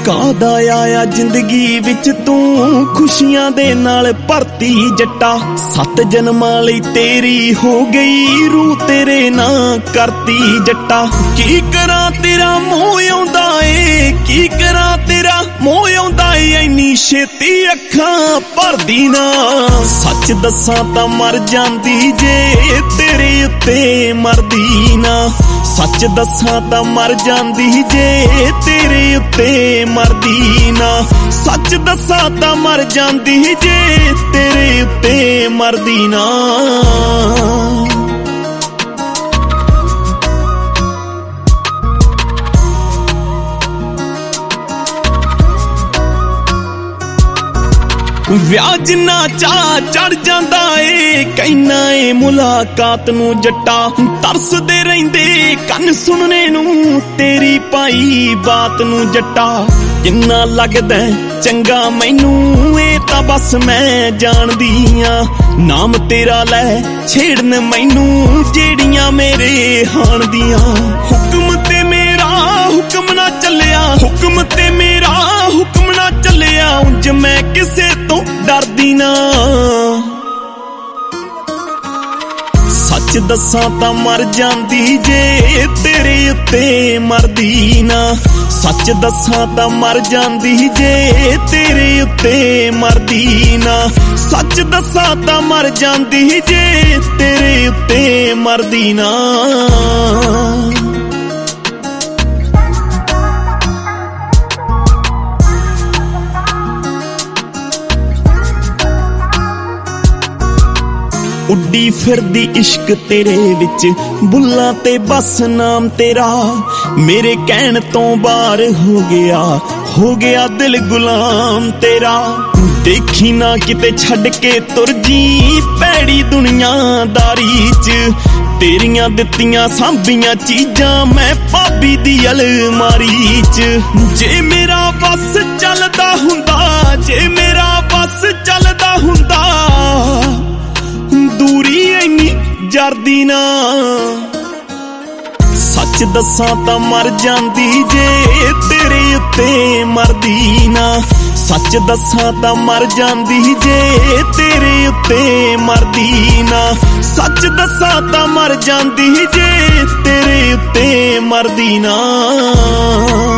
ਕਾਹਦਾ ਆਇਆ ਜ਼ਿੰਦਗੀ ਵਿੱਚ ਤੂੰ ਖੁਸ਼ੀਆਂ ਦੇ ਨਾਲ ਭਰਤੀ ਜੱਟਾ 7 ਜਨਮਾਂ ਲਈ ਤੇਰੀ ਹੋ ਗਈ ਰੂਹ ਤੇਰੇ ਨਾਂ ਕਰਤੀ ਜੱਟਾ ਕੀ ਕਰਾਂ ਤੇਰਾ ਮੋਹ ਆਉਂਦਾ ਏ ਕੀ ਕਰਾਂ ਤੇਰਾ ਮੋਹ ਆਉਂਦਾ ਏ ਇੰਨੀ ਛੇਤੀ ਅੱਖਾਂ ਭਰਦੀ ਨਾ ਸੱਚ ਦੱਸਾਂ ਤਾਂ ਮਰ ਜਾਂਦੀ ਜੇ ਤੇਰੇ ਉੱਤੇ ਮਰਦੀ ਨਾ ਸੱਚ ਦੱਸਾਂ ਤਾਂ ਮਰ ਜਾਂਦੀ ਜੇ ਤੇਰੇ ਉੱਤੇ ਮਰਦੀ ਨਾ ਸੱਚ ਦੱਸਾਂ ਤਾਂ ਮਰ ਜਾਂਦੀ ਜੇ ਤੇਰੇ ਉੱਤੇ ਮਰਦੀ ਨਾ ਵਿਆਹ ਜਿੰਨਾ ਚਾਅ ਚੜ ਜਾਂਦਾ ਏ ਕਹਿਣਾ ਏ ਮੁਲਾਕਾਤ ਨੂੰ ਜੱਟਾ ਤਰਸਦੇ ਰਹਿੰਦੇ ਕੰਨ ਸੁਣਨੇ ਨੂੰ ਤੇਰੀ ਪਾਈ ਬਾਤ ਨੂੰ ਜੱਟਾ ਕਿੰਨਾ ਲੱਗਦਾ ਚੰਗਾ ਮੈਨੂੰ ਇਹ ਤਾਂ ਬਸ ਮੈਂ ਜਾਣਦੀ ਆਂ ਨਾਮ ਤੇਰਾ ਲੈ ਛੇੜਨ ਮੈਨੂੰ ਜਿਹੜੀਆਂ ਮੇਰੇ ਹਾਣ ਦੀਆਂ ਹੁਕਮ ਤੇ ਮੇਰਾ ਹੁਕਮ ਨਾ ਚੱਲਿਆ ਹੁਕਮ ਤੇ ਮੇਰਾ ਹੁਕਮ ਨਾ ਚੱਲਿਆ ਉਂਝ ਮੈਂ ਕਿਸੇ ਤੋਂ ਡਰਦੀ ਨਾ ਸੱਚ ਦੱਸਾਂ ਤਾਂ ਮਰ ਜਾਂਦੀ ਜੇ ਤੇਰੇ ਉੱਤੇ ਮਰਦੀ ਨਾ ਸੱਚ ਦੱਸਾਂ ਤਾਂ ਮਰ ਜਾਂਦੀ ਜੇ ਤੇਰੇ ਉੱਤੇ ਮਰਦੀ ਨਾ ਸੱਚ ਦੱਸਾਂ ਤਾਂ ਮਰ ਜਾਂਦੀ ਜੇ ਤੇਰੇ ਉੱਤੇ ਮਰਦੀ ਨਾ ਉੱਡੀ ਫਿਰਦੀ ਇਸ਼ਕ ਤੇਰੇ ਵਿੱਚ ਬੁੱਲਾਂ ਤੇ ਬਸ ਨਾਮ ਤੇਰਾ ਮੇਰੇ ਕਹਿਣ ਤੋਂ ਬਾਹਰ ਹੋ ਗਿਆ ਦਿਲ ਗੁਲਾਮ ਤੇਰਾ ਦੇਖੀ ਨਾ ਕਿਤੇ ਛੱਡ ਕੇ ਤੁਰ ਜੀ ਭੈੜੀ ਦੁਨੀਆਦਾਰੀ 'ਚ ਤੇਰੀਆਂ ਦਿੱਤੀਆਂ ਸਾਂਭੀਆਂ ਚੀਜ਼ਾਂ ਮੈਂ ਭਾਬੀ ਦੀ ਅਲਮਾਰੀ 'ਚ ਜੇ ਮੇਰਾ ਬਸ ਚੱਲਦਾ ਹੁੰਦਾ ਜੇ ਮੇਰਾ ਬਸ ਚੱਲਦਾ ਹੁੰਦਾ ਦੂਰੀ ਇੰਨੀ ਜਰਦੀ ਨਾ ਸੱਚ ਦੱਸਾਂ ਤਾਂ ਮਰ ਜਾਂਦੀ ਜੇ ਤੇਰੇ ਉੱਤੇ ਮਰਦੀ ਨਾ ਸੱਚ ਦੱਸਾਂ ਤਾਂ ਮਰ ਜਾਂਦੀ ਜੇ ਤੇਰੇ ਉੱਤੇ ਮਰਦੀ ਨਾ ਸੱਚ ਦੱਸਾਂ ਤਾਂ ਮਰ ਜਾਂਦੀ ਜੇ ਤੇਰੇ ਉੱਤੇ ਮਰਦੀ ਨਾ